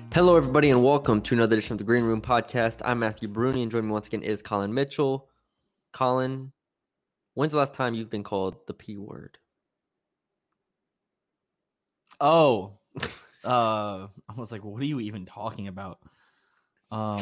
Hello, everybody, and welcome to another edition of the Green Room Podcast. I'm Matthew Bruni, and joining me once again is Colin Mitchell. Colin, when's the last time you've been called the P word? Oh, I was like, what are you even talking about? But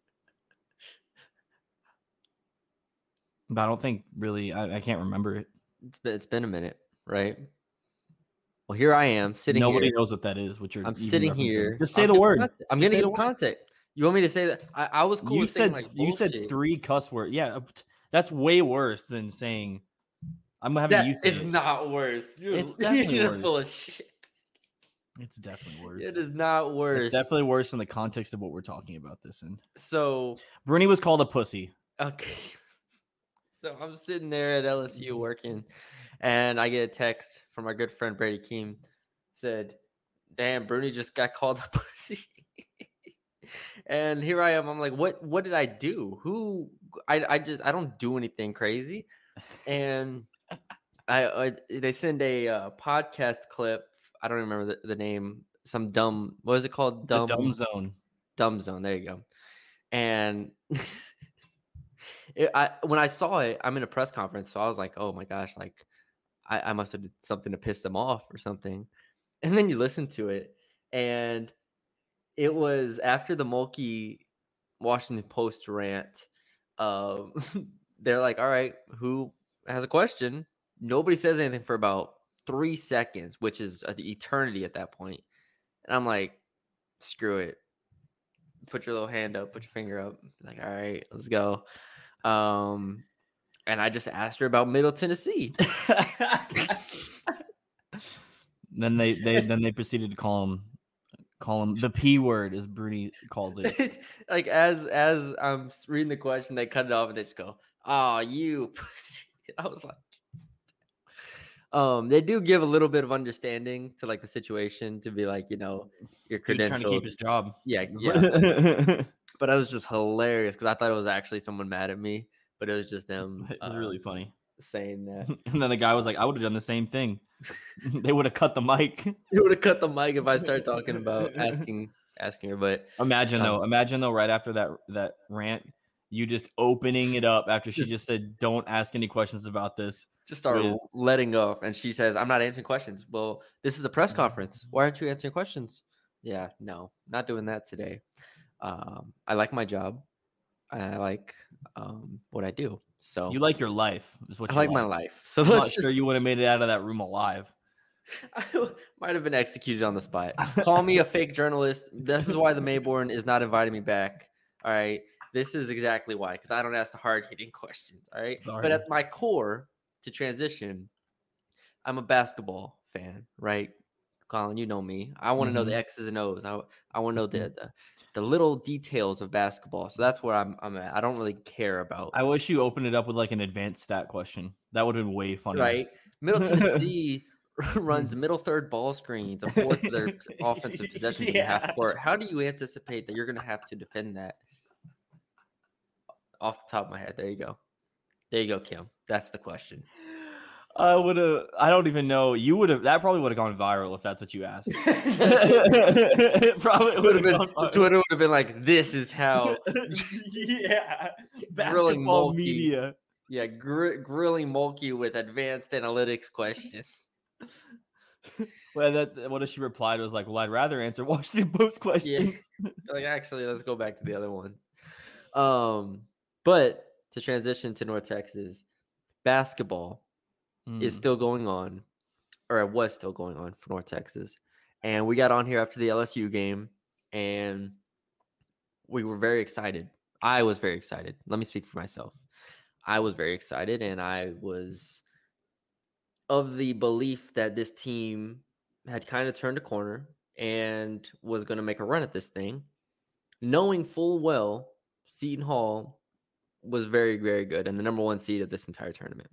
I don't think really, I can't remember it. It's been a minute, right? Well, here I am sitting Nobody here. knows what that is. What you're I'm even sitting referencing. here. Just say the word. I'm Just going to say give the word. content. You want me to say that? I was cool You with saying said like you said bullshit. 3 cuss words. Yeah, that's way worse than saying. I'm having you say it's it. not worse. It's definitely you're worse. full of shit. It's definitely worse. It is not worse. It's definitely worse in the context of what we're talking about this in. So Bruni was called a pussy. Okay. So I'm sitting there at LSU working, and I get a text from my good friend Brady Keem. Said, "Damn, Bruni just got called a pussy." And here I am. I'm like, "What did I do? Who? I don't do anything crazy." And they send a podcast clip. I don't remember the name. Some dumb. What is it called? The dumb zone. Dumb zone. There you go. And when I saw it, I'm in a press conference, so I was like, "Oh my gosh!" Like, I must have did something to piss them off or something. And then you listen to it, and it was after the Mulkey Washington Post rant. Um, they're like, "All right, who has a question?" Nobody says anything for about 3 seconds, which is the eternity at that point. And I'm like, "Screw it." Put your little hand up, put your finger up. Like, all right, let's go. And I just asked her about Middle Tennessee. Then they proceeded to call him the P word, as Bruni calls it. Like as I'm reading the question, they cut it off and they just go, "Oh, you pussy." I was like, they do give a little bit of understanding to like the situation to be like, your Dude's credentials. trying to keep his job. Yeah. But it was just hilarious because I thought it was actually someone mad at me, but it was just them. It was really funny saying that. And then the guy was like, "I would have done the same thing." They would have cut the mic. It would have cut the mic if I started talking about asking her. But imagine though, right after that rant, you just opening it up after she just said, "Don't ask any questions about this." Just start letting off, and she says, "I'm not answering questions." Well, this is a press conference. Why aren't you answering questions? Yeah, no, not doing that today. I like my job. I like what I do. So you like your life, is what I you like my life. So I'm not sure you would have made it out of that room alive. I might have been executed on the spot. Call me a fake journalist. This is why the Mayborn is not inviting me back. All right. This is exactly why, because I don't ask the hard-hitting questions. All right. Sorry. But at my core, to transition, I'm a basketball fan, right? Colin, you know me. I want to know the X's and O's. I want to know the little details of basketball. So that's where I'm at. I don't really care about. I wish you opened it up with like an advanced stat question. That would have been way funnier. Right. Middle Tennessee runs middle third ball screens, a fourth of their offensive possessions in half court. How do you anticipate that you're going to have to defend that? Off the top of my head. There you go, Kim. That's the question. I don't even know. That probably would have gone viral if that's what you asked. Probably would have been. Twitter would have been like, "This is how." Yeah. Basketball media. Yeah, grilling Mulkey with advanced analytics questions. Well, what does she replied? Was like, "Well, I'd rather answer Washington Post questions." Yeah. Like, actually, let's go back to the other ones. But to transition to North Texas, basketball is still going on, or it was still going on for North Texas. And we got on here after the LSU game, and we were very excited. I was very excited. Let me speak for myself. I was very excited, and I was of the belief that this team had kind of turned a corner and was going to make a run at this thing, knowing full well Seton Hall was very, very good and the number one seed of this entire tournament.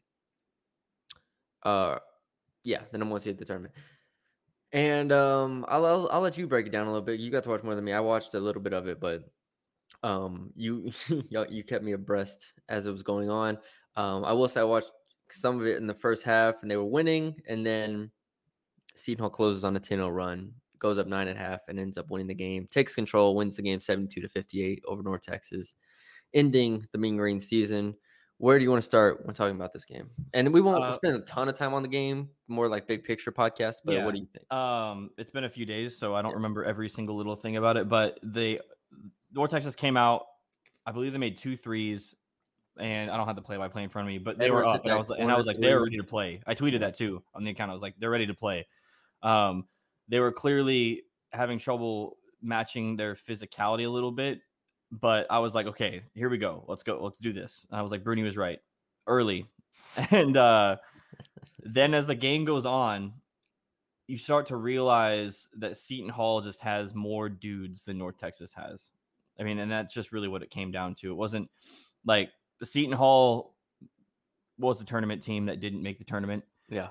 The number one seed of the tournament. And I'll let you break it down a little bit. You got to watch more than me. I watched a little bit of it, but you kept me abreast as it was going on. I will say I watched some of it in the first half, and they were winning, and then Seton Hall closes on a 10-0 run, goes up 9.5 and ends up winning the game. Takes control, wins the game 72-58 over North Texas, ending the Mean Green season. Where do you want to start when talking about this game? And we won't spend a ton of time on the game, more like big picture podcast, but what do you think? It's been a few days, so I don't remember every single little thing about it, but North Texas came out, I believe they made 2 threes, and I don't have the play-by-play in front of me, but they were up, and I was like, they're ready to play. I tweeted that too on the account. I was like, they're ready to play. They were clearly having trouble matching their physicality a little bit, but I was like, okay, here we go. Let's go. Let's do this. And I was like, Bruni was right early. And then as the game goes on, you start to realize that Seton Hall just has more dudes than North Texas has. I mean, and that's just really what it came down to. It wasn't like Seton Hall was the tournament team that didn't make the tournament. Yeah.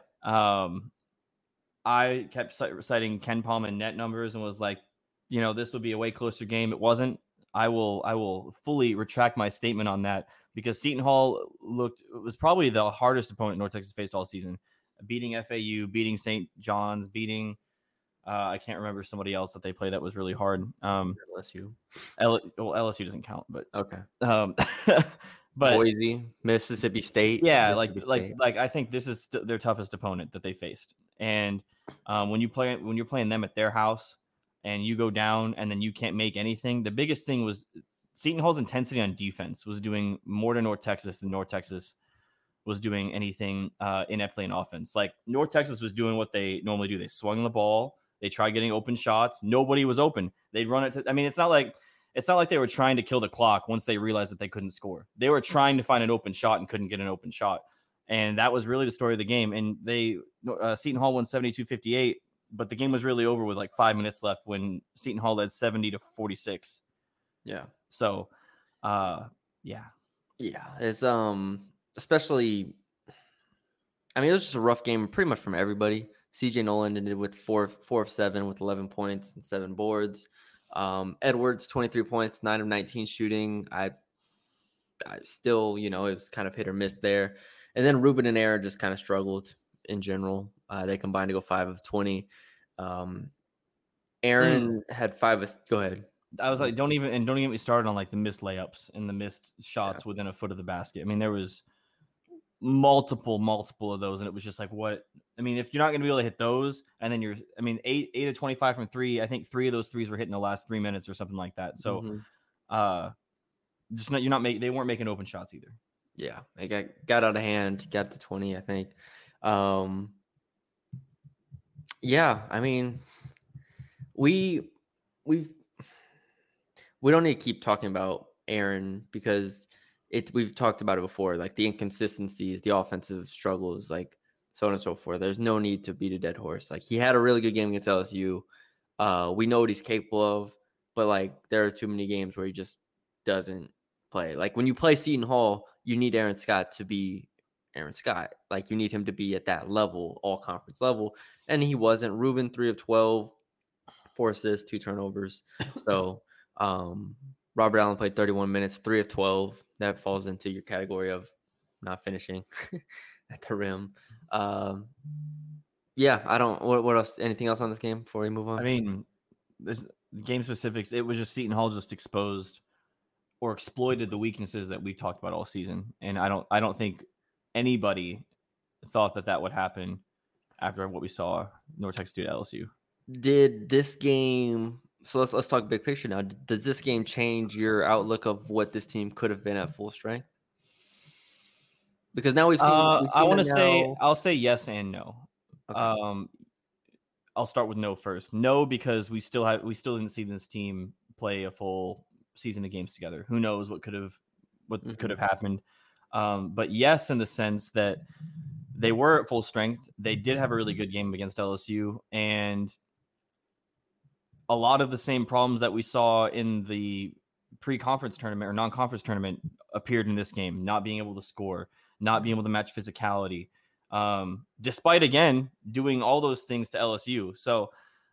I kept citing KenPom and net numbers and was like, this will be a way closer game. It wasn't. I will fully retract my statement on that because Seton Hall was probably the hardest opponent North Texas faced all season, beating FAU, beating St. John's, beating I can't remember somebody else that they played that was really hard. LSU. LSU doesn't count, but okay. But Boise, Mississippi State. Yeah, like I think this is their toughest opponent that they faced. And when you're playing them at their house and you go down and then you can't make anything, the biggest thing was Seton Hall's intensity on defense was doing more to North Texas than North Texas was doing anything ineptly in offense. Like North Texas was doing what they normally do. They swung the ball. They tried getting open shots. Nobody was open. They'd run it to, I mean, it's not like they were trying to kill the clock once they realized that they couldn't score. They were trying to find an open shot and couldn't get an open shot. And that was really the story of the game. And Seton Hall won 72-58, but the game was really over with like 5 minutes left when Seton Hall led 70-46. Yeah. So, yeah. Yeah. It's, especially, I mean, it was just a rough game pretty much from everybody. CJ Nolan ended with 4 of 7 with 11 points and 7 boards. Edwards, 23 points, 9 of 19 shooting. I still, it was kind of hit or miss there. And then Ruben and Aaron just kind of struggled in general. They combined to go 5 of 20. Aaron had 5 go ahead. I was like, don't even get me started on like the missed layups and the missed shots within a foot of the basket. I mean, there was multiple of those, and it was just like, what? I mean, if you're not going to be able to hit those, and then 8 of 25 from 3, I think 3 of those threes were hit in the last 3 minutes or something like that. So, they weren't making open shots either. Yeah, they got out of hand, got to 20, I think. Yeah, I mean, we don't need to keep talking about Aaron because we've talked about it before, like the inconsistencies, the offensive struggles, like so on and so forth. There's no need to beat a dead horse. Like he had a really good game against LSU. We know what he's capable of, but like there are too many games where he just doesn't play. Like when you play Seton Hall, you need Aaron Scott to be Aaron Scott. Like you need him to be at that level, all conference level. And he wasn't. Ruben, 3 of 12, 4 assists, 2 turnovers. So Robert Allen played 31 minutes, 3 of 12. That falls into your category of not finishing at the rim. Yeah, I don't. What else? Anything else on this game before we move on? I mean, there's game specifics. It was just Seton Hall just exposed or exploited the weaknesses that we talked about all season, and I don't think anybody thought that would happen after what we saw North Texas do to LSU. Did this game? So let's talk big picture now. Does this game change your outlook of what this team could have been at full strength? Because now we've seen. I'll say yes and no. Okay. I'll start with no first. No, because we still didn't see this team play a full season of games together. Who knows what could have happened? But yes, in the sense that they were at full strength. They did have a really good game against LSU, and a lot of the same problems that we saw in the pre-conference tournament or non-conference tournament appeared in this game. Not being able to score, not being able to match physicality, despite, again, doing all those things to LSU. So,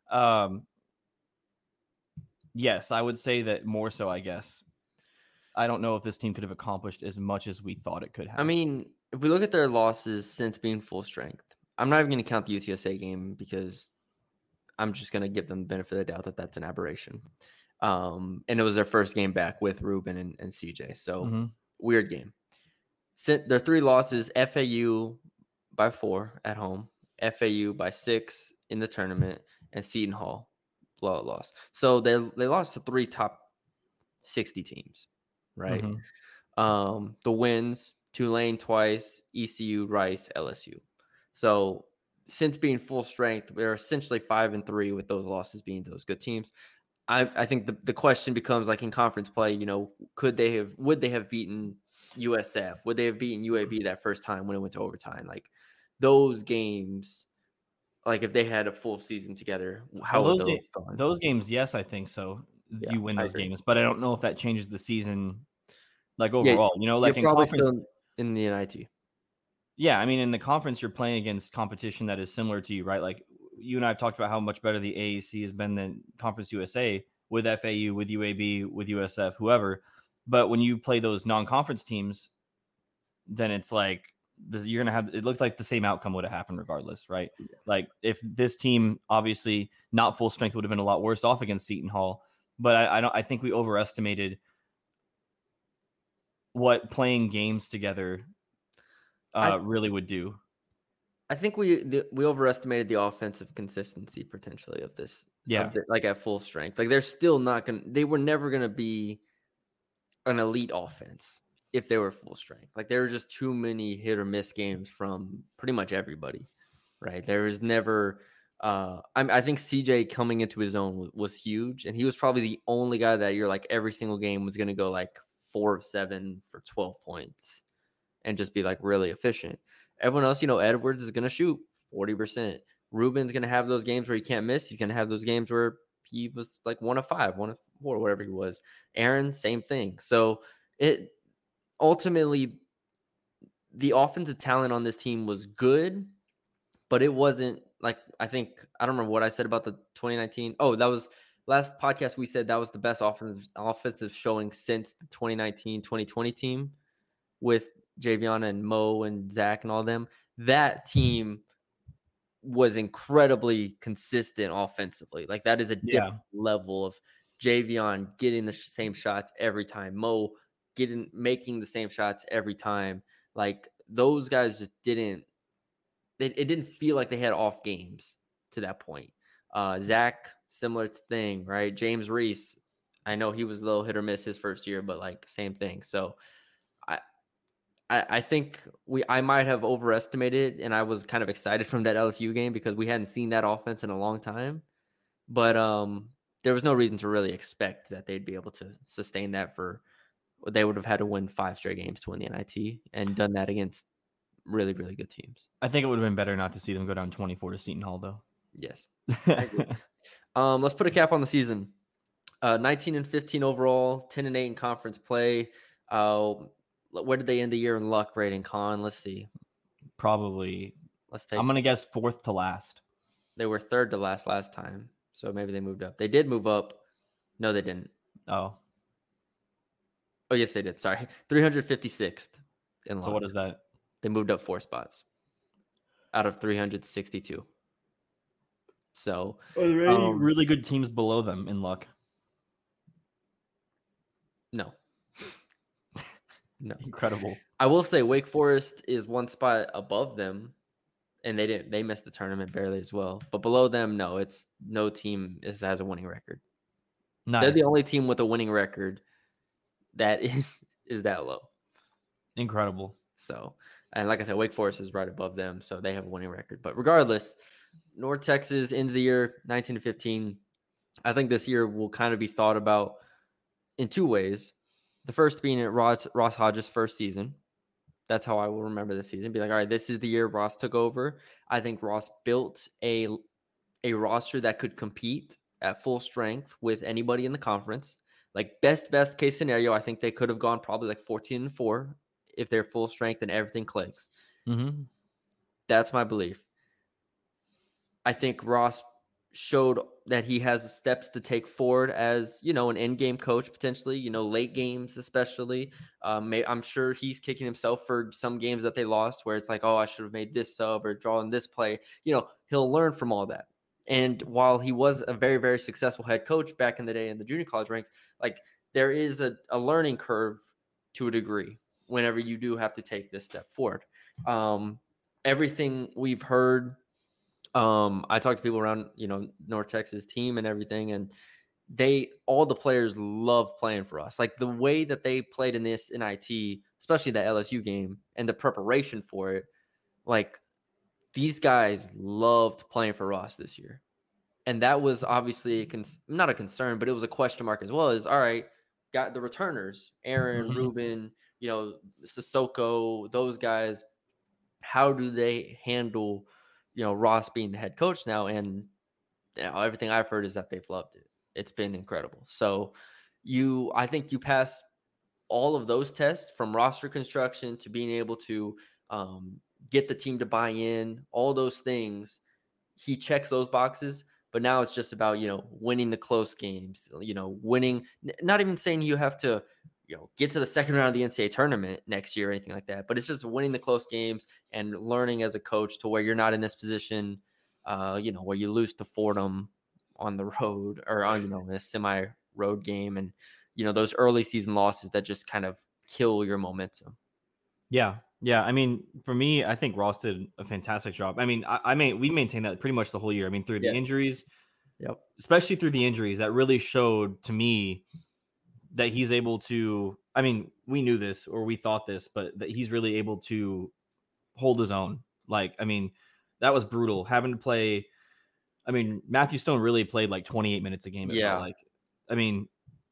yes, I would say that more so, I guess. I don't know if this team could have accomplished as much as we thought it could have. I mean, if we look at their losses since being full strength, I'm not even going to count the UTSA game because I'm just going to give them the benefit of the doubt that that's an aberration. And it was their first game back with Ruben and CJ. So weird game. Their 3 losses: FAU by 4 at home, FAU by 6 in the tournament, and Seton Hall blowout loss. So they lost to 3 top 60 teams, right? The wins: Tulane twice, ECU, Rice, LSU. So since being full strength, they're essentially 5-3 with those losses being those good teams. I think the question becomes, like, in conference play, would they have beaten USF? Would they have beaten UAB that first time when it went to overtime? Like, those games, like, if they had a full season together, how would those gone? Those games, yes, I think so. Yeah, you win those games, but I don't know if that changes the season, like, overall. Like in conference, still in the NIT. Yeah, I mean, in the conference, you're playing against competition that is similar to you, right? Like, you and I have talked about how much better the AAC has been than Conference USA with FAU, with UAB, with USF, whoever. But when you play those non-conference teams, then it's like you're gonna have. It looks like the same outcome would have happened regardless, right? Yeah. Like, if this team, obviously not full strength, would have been a lot worse off against Seton Hall. But I think we overestimated what playing games together really would do. I think we overestimated the offensive consistency potentially of this. Yeah, like at full strength, like they're still not gonna. They were never gonna be an elite offense if they were full strength. Like, there were just too many hit or miss games from pretty much everybody, right? There was never. I think CJ coming into his own was huge, and he was probably the only guy that you're like every single game was gonna go like 4 of 7 for 12 points, and just be like really efficient. Everyone else, Edwards is going to shoot 40%. Ruben's going to have those games where he can't miss. He's going to have those games where he was like 1 of 5, 1 of 4, whatever he was. Aaron, same thing. So it ultimately, the offensive talent on this team was good, but it wasn't like, I don't remember what I said about the 2019. Oh, that was last podcast. We said that was the best offensive showing since the 2019-2020 team with Javion and Mo and Zach and all them. That team was incredibly consistent offensively. Like, that is a different level of Javion getting the same shots every time, Mo making the same shots every time. Like, those guys just it didn't feel like they had off games to that point. Zach, similar thing, right? James Reese, I know he was a little hit or miss his first year, but like same thing. So I think I might have overestimated, and I was kind of excited from that LSU game because we hadn't seen that offense in a long time. But there was no reason to really expect that they'd be able to sustain that they would have had to win 5 straight games to win the NIT, and done that against really, really good teams. I think it would have been better not to see them go down 24 to Seton Hall, though. Yes. Let's put a cap on the season. 19-15 overall, 10-8 in conference play. Where did they end the year in luck rating, Con? Let's see. Probably. I'm going to guess 4th to last. They were 3rd to last time, so maybe they moved up. They did move up. No, they didn't. Oh, yes, they did. Sorry. 356th in luck. So what is that? They moved up 4 spots out of 362. So are there any really good teams below them in luck? No. No. Incredible. I will say Wake Forest is 1 spot above them, and they missed the tournament barely as well. But below them, no, it's no team has a winning record. Nice. They're the only team with a winning record that is that low. Incredible. So, and like I said, Wake Forest is right above them, so they have a winning record. But regardless, North Texas ends the year 19-15. I think this year will kind of be thought about in 2 ways. The first being at Ross Hodges' first season. That's how I will remember this season. Be like, all right, this is the year Ross took over. I think Ross built a roster that could compete at full strength with anybody in the conference. Like, best case scenario, I think they could have gone probably like 14-4 if they're full strength and everything clicks. Mm-hmm. That's my belief. I think Ross showed that he has steps to take forward as, an in-game coach potentially, late games especially. I'm sure he's kicking himself for some games that they lost where it's like, oh, I should have made this sub or drawn this play. He'll learn from all that. And while he was a very, very successful head coach back in the day in the junior college ranks, like there is a learning curve to a degree whenever you do have to take this step forward. Everything we've heard, I talked to people around, North Texas team and everything, and all the players love playing for us. Like the way that they played in this NIT, especially that LSU game and the preparation for it, like these guys loved playing for Ross this year. And that was obviously not a concern, but it was a question mark as well. Is all right, got the returners, Aaron, Ruben, Sissoko, those guys. How do they handle, Ross being the head coach now? And everything I've heard is that they've loved it. It's been incredible. So I think you pass all of those tests, from roster construction to being able to get the team to buy in, all those things. He checks those boxes. But now it's just about, winning the close games, winning, not even saying you have to, get to the second round of the NCAA tournament next year or anything like that. But it's just winning the close games and learning as a coach to where you're not in this position, where you lose to Fordham on the road or on, in a semi-road game. And, those early season losses that just kind of kill your momentum. Yeah. Yeah, I mean, for me, I think Ross did a fantastic job. I mean, we maintained that pretty much the whole year. I mean, through the injuries, especially through the injuries, that really showed to me that he's able to. I mean, we knew this or we thought this, but that he's really able to hold his own. Like, I mean, that was brutal having to play. I mean, Matthew Stone really played like 28 minutes a game. It felt like. I mean,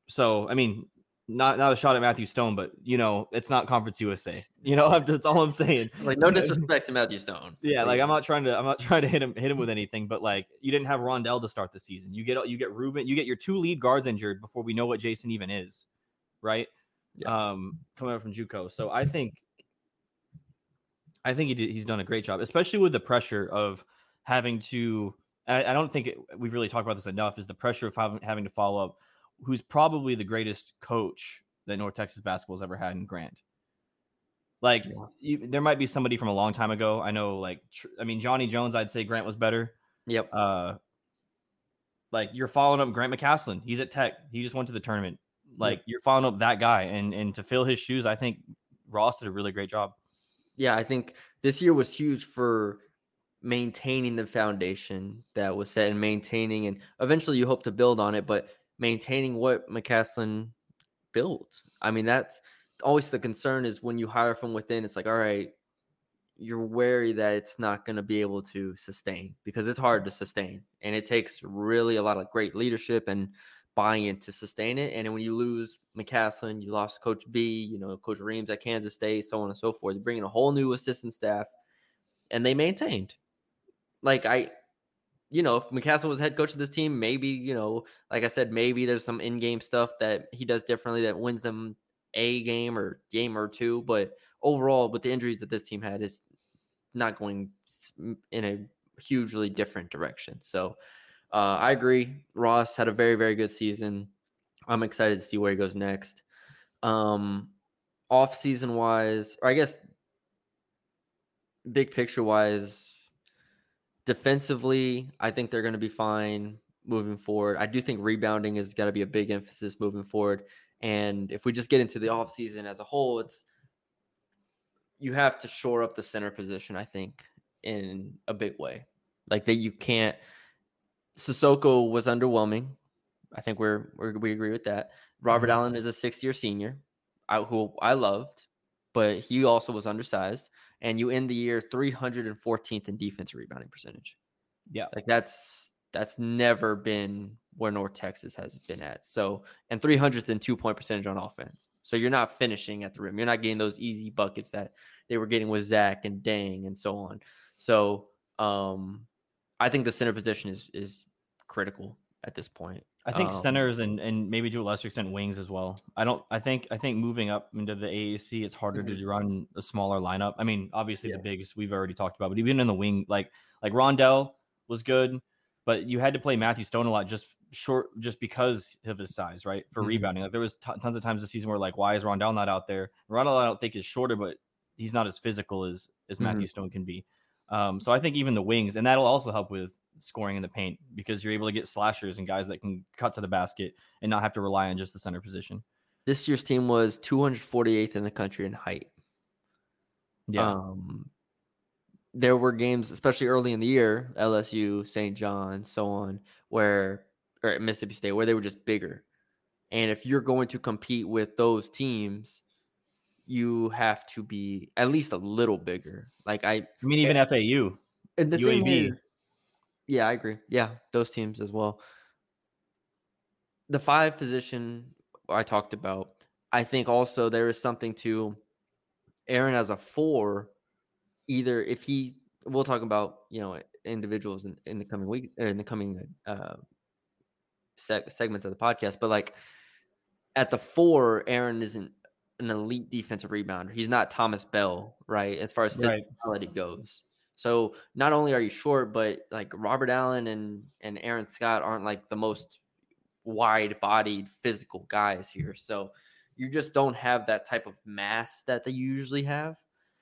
not a shot at Matthew Stone, but it's not Conference USA. That's all I'm saying. Like, no disrespect to Matthew Stone. Yeah, like I'm not trying to hit him with anything, but like you didn't have Rondell to start the season. You get Ruben, you get your two lead guards injured before we know what Jason even is, right? Yeah. Coming up from JUCO. So I think he's done a great job, especially with the pressure of having to. I don't think we've really talked about this enough. Is the pressure of having to follow up who's probably the greatest coach that North Texas basketball has ever had in Grant. Like, there might be somebody from a long time ago. I know, Johnny Jones, I'd say Grant was better. Yep. Like, you're following up Grant McCaslin. He's at Tech. He just went to the tournament. Like, you're following up that guy. And to fill his shoes, I think Ross did a really great job. Yeah, I think this year was huge for maintaining the foundation that was set and maintaining. And eventually you hope to build on it, but maintaining what McCaslin built. I mean, that's always the concern, is when you hire from within, it's like, all right, you're wary that it's not going to be able to sustain, because it's hard to sustain. And it takes really a lot of great leadership and buy-in to sustain it. And when you lose McCaslin, you lost Coach B, Coach Reams at Kansas State, so on and so forth. You're bringing a whole new assistant staff, and they maintained. Like, if McCaslin was head coach of this team, maybe, like I said, maybe there's some in-game stuff that he does differently that wins them a game or two. But overall, with the injuries that this team had, it's not going in a hugely different direction. So I agree. Ross had a very, very good season. I'm excited to see where he goes next. Off-season wise, or I guess big picture wise, defensively, I think they're going to be fine moving forward. I do think rebounding is got to be a big emphasis moving forward. And if we just get into the offseason as a whole, you have to shore up the center position, I think, in a big way. Like, that you can't. Sissoko was underwhelming. I think we agree with that. Robert Allen is a sixth-year senior, who I loved, but he also was undersized. And you end the year 314th in defensive rebounding percentage. Yeah. Like, that's never been where North Texas has been at. So, and 300th in 2-point percentage on offense. So you're not finishing at the rim. You're not getting those easy buckets that they were getting with Zach and Dang and so on. So I think the center position is critical at this point. I think centers and maybe to a lesser extent wings as well. I think moving up into the AAC, it's harder to run a smaller lineup. I mean, obviously the bigs we've already talked about, but even in the wing, like Rondell was good, but you had to play Matthew Stone a lot just because of his size, right? For rebounding. Like, there was tons of times this season where, like, why is Rondell not out there? Rondell, I don't think, is shorter, but he's not as physical as Matthew Stone can be. So I think even the wings, and that'll also help with scoring in the paint because you're able to get slashers and guys that can cut to the basket and not have to rely on just the center position. This year's team was 248th in the country in height. Yeah. There were games, especially early in the year, LSU, St. John, so on, or Mississippi State, where they were just bigger. And if you're going to compete with those teams, you have to be at least a little bigger. Like I mean, even FAU, and the UAB. Thing is, yeah, I agree. Yeah, those teams as well. The 5 position I talked about, I think also there is something to Aaron as a 4. Either if we'll talk about, individuals in the coming week, or in the coming segments of the podcast, but like at the 4, Aaron isn't an elite defensive rebounder. He's not Thomas Bell, right? As far as physicality goes. So not only are you short, but like Robert Allen and Aaron Scott aren't like the most wide-bodied physical guys here. So you just don't have that type of mass that they usually have.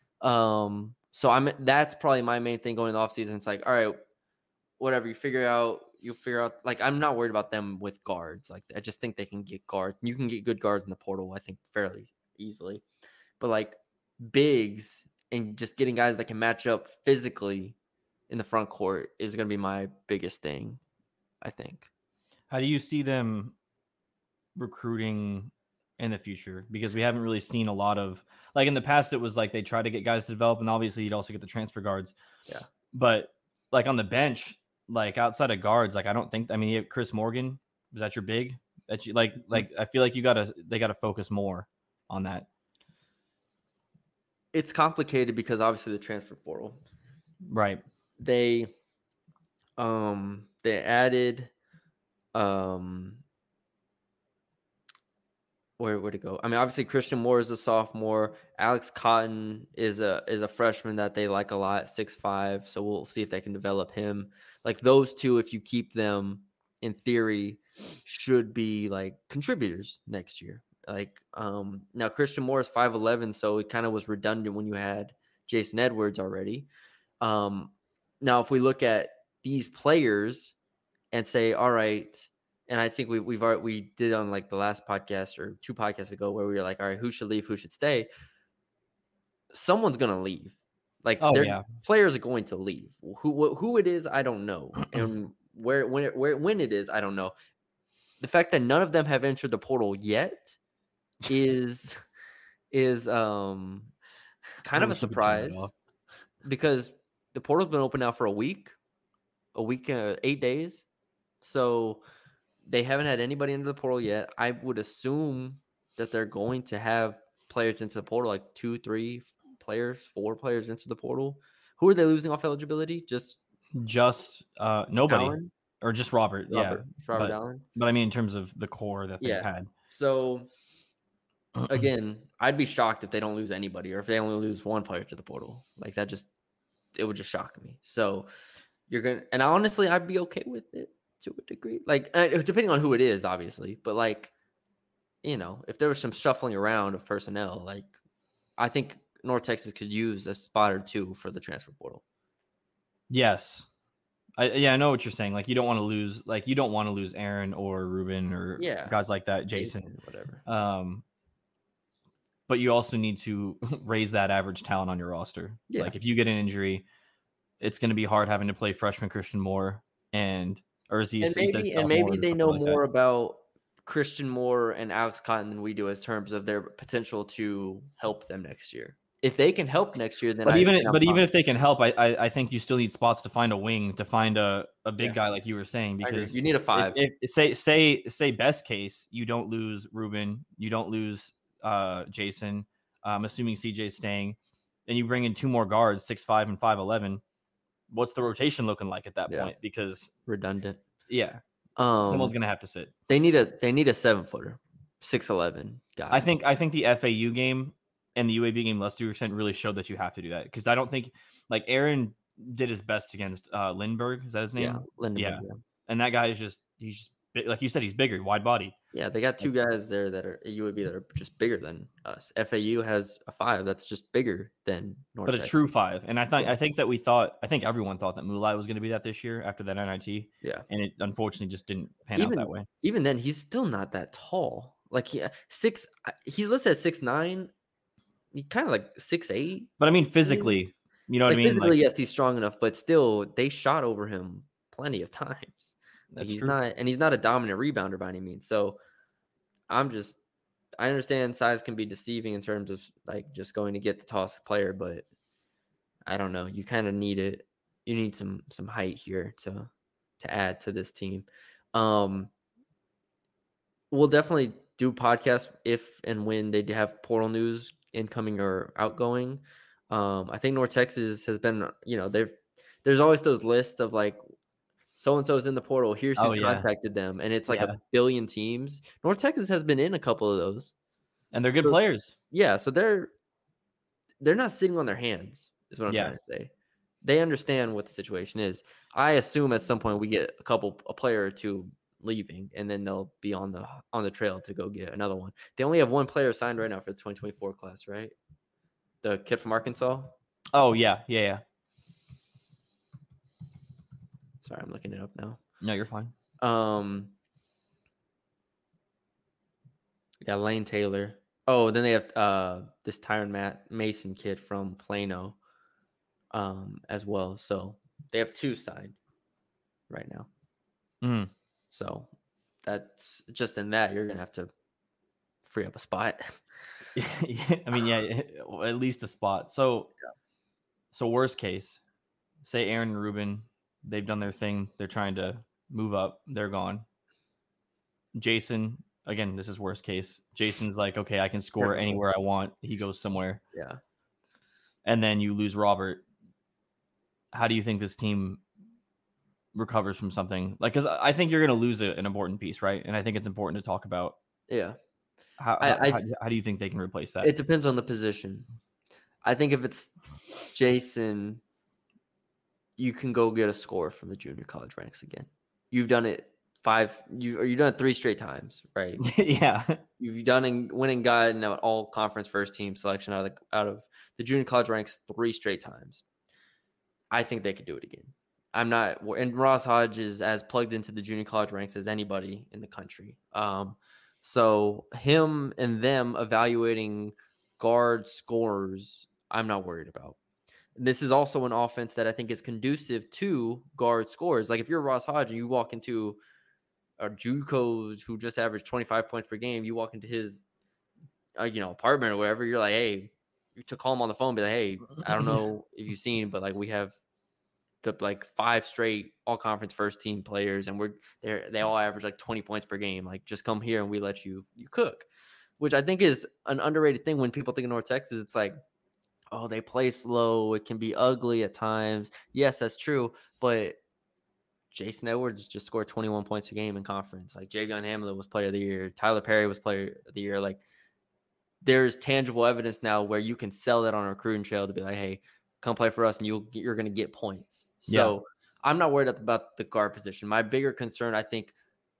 So that's probably my main thing going into the offseason. It's like, all right, whatever you figure out. Like, I'm not worried about them with guards. Like, I just think they can get guards. You can get good guards in the portal, I think, fairly easily. But like bigs and just getting guys that can match up physically in the front court is going to be my biggest thing, I think. How do you see them recruiting in the future? Because we haven't really seen a lot of, like in the past, it was like they tried to get guys to develop, and obviously you'd also get the transfer guards. Yeah. But like on the bench, like outside of guards, like I don't think, I mean, you have Chris Morgan. Was that your big? That you like I feel like they gotta focus more on that. It's complicated because obviously the transfer portal. Right. They added where'd it go? I mean, obviously Christian Moore is a sophomore. Alex Cotton is a freshman that they like a lot, 6'5". So we'll see if they can develop him. Like those two, if you keep them, in theory, should be like contributors next year. Like now Christian Moore is 5'11", so it kind of was redundant when you had Jason Edwards already. Now if we look at these players and say, all right. And I think we did on like the last podcast or 2 podcasts ago where we were like, all right, who should leave, who should stay? Someone's gonna leave. Like players are going to leave. Who it is, I don't know, and when it is, I don't know. The fact that none of them have entered the portal yet is kind of a surprise because the portal's been open now for a week, 8 days, so. They haven't had anybody into the portal yet. I would assume that they're going to have players into the portal, like 2, 3 players, 4 players into the portal. Who are they losing off eligibility? Just nobody, Allen? Or just Robert. Robert Allen. But I mean, in terms of the core that they've had. So again, I'd be shocked if they don't lose anybody, or if they only lose 1 player to the portal. Like that, it would just shock me. So and honestly, I'd be okay with it. To a degree, like depending on who it is, obviously, but like, if there was some shuffling around of personnel, like I think North Texas could use a spot or 2 for the transfer portal. Yes, I know what you're saying. Like you don't want to lose Aaron or Ruben or guys like that, Jason, whatever. But you also need to raise that average talent on your roster. Yeah. Like if you get an injury, it's going to be hard having to play freshman Christian Moore or is he? Maybe they know more about Christian Moore and Alex Cotton than we do in terms of their potential to help them next year. If they can help next year, then even if they can help, I think you still need spots to find a wing, to find a big guy like you were saying, because you need a 5. Say best case, you don't lose Ruben, you don't lose Jason. I'm assuming CJ's staying, and you bring in 2 more guards, 6'5" and 5'11". What's the rotation looking like at that point? Because redundant. Yeah. Someone's gonna have to sit. They need a 7-footer, 6'11" guy. I think the FAU game and the UAB game, less to extent, really showed that you have to do that, because I don't think like Aaron did his best against Lindbergh. Is that his name? Yeah, Lindbergh. Yeah. And that guy he's just like you said, he's bigger, wide bodied. Yeah, they got two guys there that are UAB that are just bigger than us. FAU has a 5 that's just bigger than North but Texas. A true 5. And I think everyone thought that Mulai was going to be that this year after that NIT. Yeah, and it unfortunately just didn't pan out that way. Even then, he's still not that tall. Like he's listed at 6'9". He kind of like 6'8". But I mean, physically, you know what I mean? Physically, yes, he's strong enough, but still, they shot over him plenty of times. Like he's not a dominant rebounder by any means. So I understand size can be deceiving in terms of like just going to get the tallest player, but I don't know. You kind of need it. You need some height here to add to this team. We'll definitely do podcasts if and when they have portal news incoming or outgoing. I think North Texas has been, there's always those lists of like so-and-so is in the portal. Here's who's contacted them. And it's like a billion teams. North Texas has been in a couple of those. And they're good players. Yeah. So they're not sitting on their hands is what I'm trying to say. They understand what the situation is. I assume at some point we get a player or two leaving, and then they'll be on the trail to go get another one. They only have one player signed right now for the 2024 class, right? The kid from Arkansas. Oh yeah. Sorry, I'm looking it up now. No, you're fine. Yeah, Lane Taylor. Oh, then they have this Tyron Mason kid from Plano, as well. So they have 2 signed right now. Mm. So that's just in that you're gonna have to free up a spot. I mean, at least a spot. So worst case, say Aaron and Ruben, they've done their thing. They're trying to move up. They're gone. Jason, again, this is worst case. Jason's like, okay, I can score anywhere I want. He goes somewhere. Yeah. And then you lose Robert. How do you think this team recovers from something like? Because I think you're going to lose an important piece, right? And I think it's important to talk about. Yeah. How do you think they can replace that? It depends on the position. I think if it's Jason, you can go get a score from the junior college ranks again. You've done it you've done it 3 straight times, right? Yeah. You've done and went and got an all conference first team selection out of the junior college ranks 3 straight times. I think they could do it again. And Ross Hodge is as plugged into the junior college ranks as anybody in the country. So him and them evaluating guard scorers, I'm not worried about. This is also an offense that I think is conducive to guard scorers. Like if you're Ross Hodge and you walk into a JUCO who just averaged 25 points per game, you walk into his apartment or whatever, you're like, hey, you to call him on the phone, be like, hey, I don't know if you've seen, but like we have the like 5 straight all conference first team players, and they all average like 20 points per game. Like just come here and we let you cook, which I think is an underrated thing. When people think of North Texas, it's like, oh, they play slow. It can be ugly at times. Yes, that's true. But Jason Edwards just scored 21 points a game in conference. Like Javion Hamlin was player of the year. Tyler Perry was player of the year. Like there's tangible evidence now where you can sell that on a recruiting trail to be like, hey, come play for us and you're going to get points. So I'm not worried about the guard position. My bigger concern, I think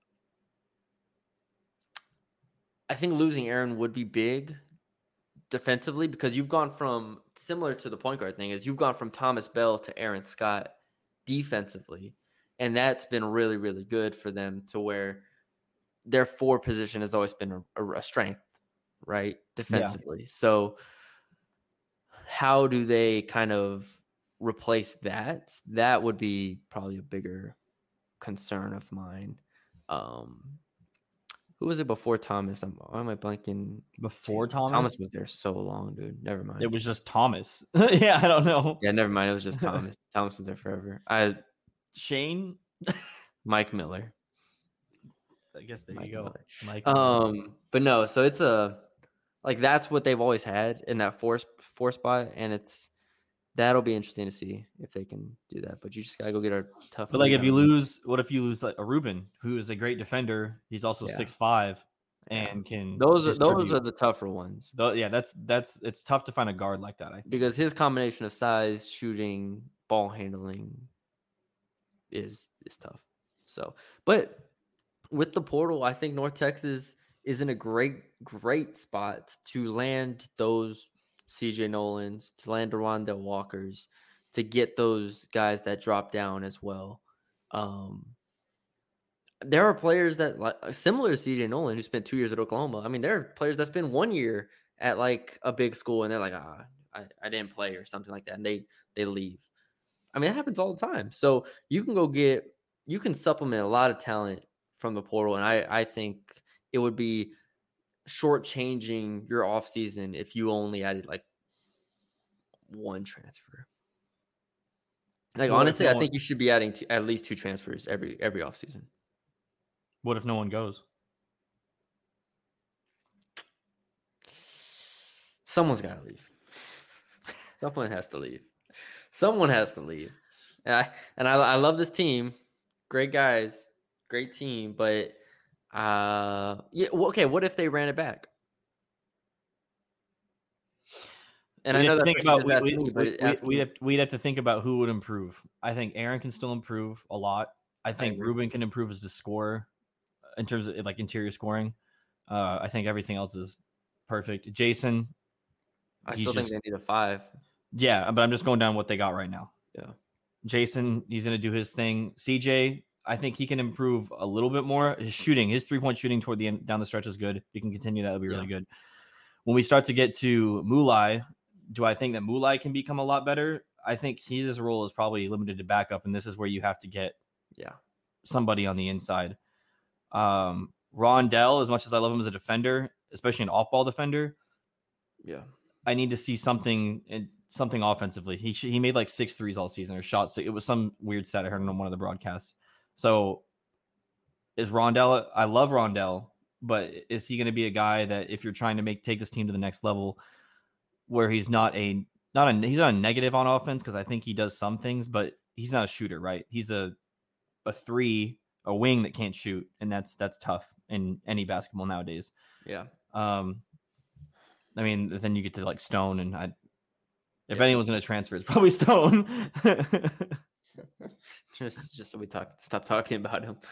losing Aaron would be big defensively, because you've gone from, similar to the point guard thing, is you've gone from Thomas Bell to Aaron Scott defensively. And that's been really, really good for them, to where their 4 position has always been a strength, right? Defensively. Yeah. So how do they kind of replace that? That would be probably a bigger concern of mine. Who was it before Thomas? Why am I blanking? Before Thomas? Thomas was there so long, dude. Never mind. It was just Thomas. Yeah, I don't know. Yeah, never mind. It was just Thomas. Thomas was there forever. Shane? Mike Miller. I guess there you go. Mike Miller. But no, so it's that's what they've always had in that four spot, and that'll be interesting to see if they can do that. But you just gotta go get a tough. But like, what if you lose like a Ruben, who is a great defender? He's also 6'5" and can. Those are the tougher ones. It's tough to find a guard like that. I think, because his combination of size, shooting, ball handling is tough. So, but with the portal, I think North Texas is in a great spot to land those CJ Nolans, to land the Rondell Walkers, to get those guys that drop down as well. There are players that similar to CJ Nolan who spent 2 years at Oklahoma. I mean, there are players that spend 1 year at like a big school and they're like, I didn't play or something like that, and they leave. I mean, it happens all the time. So you can supplement a lot of talent from the portal, and I think it would be shortchanging your offseason if you only added like one transfer. Like, honestly, I think you should be adding at least 2 transfers every offseason. What if no one goes? Someone's got to leave. Someone has to leave. Someone has to leave. And I love this team. Great guys, great team. But okay, what if they ran it back? And I know that we'd have to think about who would improve. I think Aaron can still improve a lot. I think Ruben can improve as a scorer in terms of like interior scoring. I think everything else is perfect. Jason, I still think they need a 5. Yeah, but I'm just going down what they got right now. Yeah. Jason, he's going to do his thing. CJ, I think he can improve a little bit more. His 3-point shooting toward the end down the stretch is good. If he can continue, that'll be really good. When we start to get to Mulai, do I think that Mulai can become a lot better? I think his role is probably limited to backup, and this is where you have to get somebody on the inside. Rondell, as much as I love him as a defender, especially an off-ball defender, I need to see something offensively. He made like 6 threes all season, or shot 6. It was some weird stat I heard on one of the broadcasts. So is Rondell? I love Rondell, but is he going to be a guy that if you're trying to take this team to the next level, where he's not a negative on offense, because I think he does some things, but he's not a shooter, right? He's a wing that can't shoot, and that's tough in any basketball nowadays. Yeah. I mean, then you get to like Stone, and if anyone's going to transfer, it's probably Stone. just so we stop talking about him.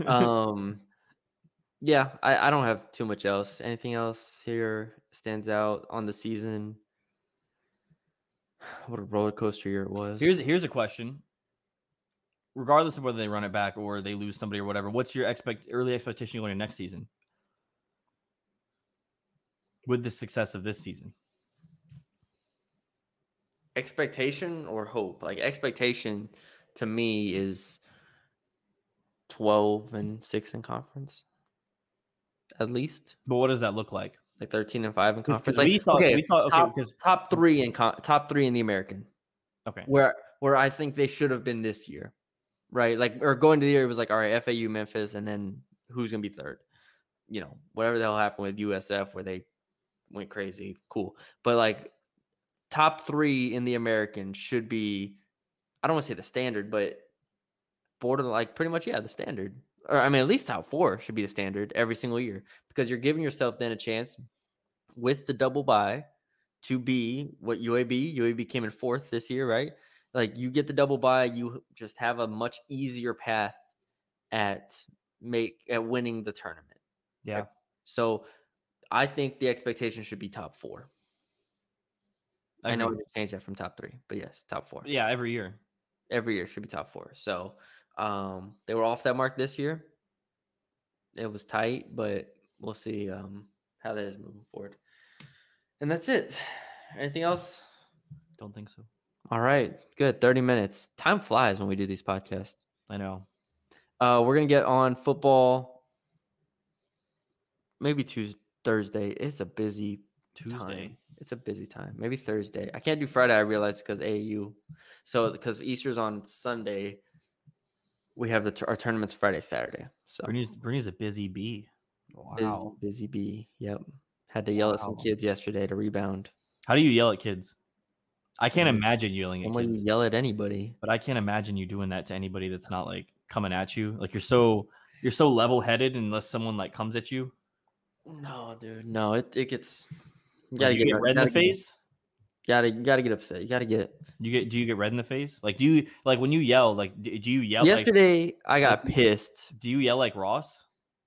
I don't have too much else. Anything else here stands out on the season? What a roller coaster year it was. Here's a question. Regardless of whether they run it back or they lose somebody or whatever, what's your early expectation going into next season with the success of this season? Expectation or hope? Like, expectation to me is 12-6 in conference, at least. But what does that look like? Like 13-5 in conference. We thought top 3 in the American. Okay. Where I think they should have been this year, right? Like, or going to the year, it was like, all right, FAU, Memphis, and then who's gonna be third? Whatever the hell happened with USF where they went crazy. Cool, but like top 3 in the American should be, I don't want to say the standard, but borderline, like pretty much, the standard. Or I mean, at least top 4 should be the standard every single year, because you're giving yourself then a chance with the double bye to be what UAB came in 4th this year, right? Like, you get the double bye, you just have a much easier path at winning the tournament. Yeah. Right? So I think the expectation should be top 4. I know we changed that from top 3, but yes, top 4. Yeah, every year should be top 4. So they were off that mark this year. It was tight, but we'll see how that is moving forward. And that's it. Anything else? Don't think so. All right, good. 30 minutes. Time flies when we do these podcasts. I know. We're gonna get on football. Maybe Thursday. It's a busy Tuesday. Time. It's a busy time. Maybe Thursday. I can't do Friday, I realized, because AAU. So because Easter's on Sunday, we have our tournaments Friday, Saturday. So Brittany's a busy bee. Wow. Busy bee. Yep. Had to yell at some kids yesterday to rebound. How do you yell at kids? I can't imagine yelling at kids. You yell at anybody. But I can't imagine you doing that to anybody that's not like coming at you. Like, you're so level-headed unless someone like comes at you. No, dude. No, it gets. You gotta get red in the face. You gotta get upset. Do you get red in the face? Like, do you, like, when you yell, like, do you yell? Yesterday, I got pissed. Do you yell like Ross?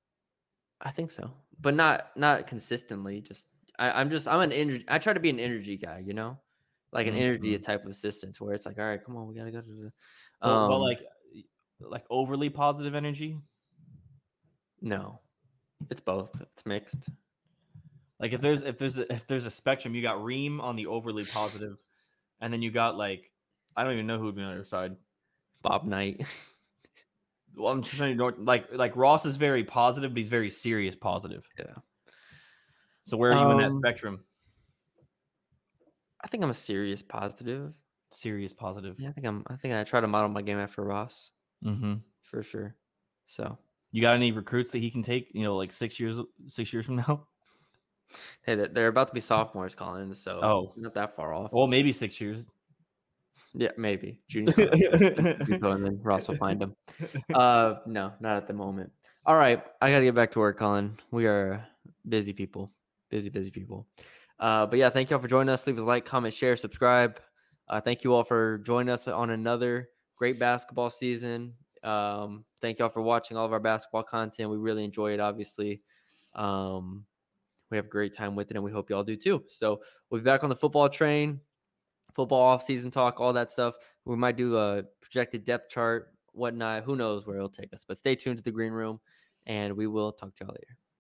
I think so, but not consistently. Just I'm an energy. I try to be an energy guy, like an energy type of assistant where it's like, all right, come on, we gotta go to the. But like overly positive energy. No, it's both. It's mixed. Like if there's a spectrum, you got Reem on the overly positive, and then you got like I don't even know who would be on the other side. Bob Knight. Well, I'm just trying to like Ross is very positive, but he's very serious positive. Yeah. So where are you in that spectrum? I think I'm a serious positive. Serious positive. Yeah, I think I try to model my game after Ross. Mm-hmm. For sure. So you got any recruits that he can take? Like 6 years from now. Hey, they're about to be sophomores, Colin. So not that far off. Well, maybe 6 years. Yeah, maybe junior and then Ross will find him. No, not at the moment. All right, I gotta get back to work, Colin. We are busy people, busy people. But yeah, thank y'all for joining us. Leave us a like, comment, share, subscribe. Thank you all for joining us on another great basketball season. Thank y'all for watching all of our basketball content. We really enjoy it. Obviously, we have a great time with it, and we hope y'all do too. So we'll be back on the football train. Football off-season talk, all that stuff. We might do a projected depth chart, whatnot. Who knows where it'll take us? But stay tuned to the Green Room, and we will talk to y'all later.